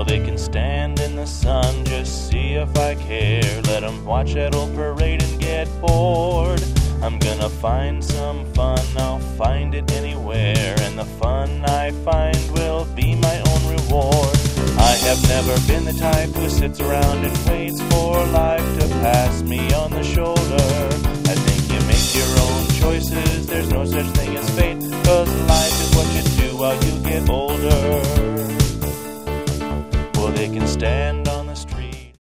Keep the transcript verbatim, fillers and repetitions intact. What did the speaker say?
they can stand in the sun, just see if I care. Let them watch that old parade and get bored. I'm gonna find some fun, I'll find it anywhere, and the fun I find will be my own reward. I have never been the type who sits around and waits for life to pass me on the shoulder. I think you make your own choices, there's no such thing as fate, 'cause life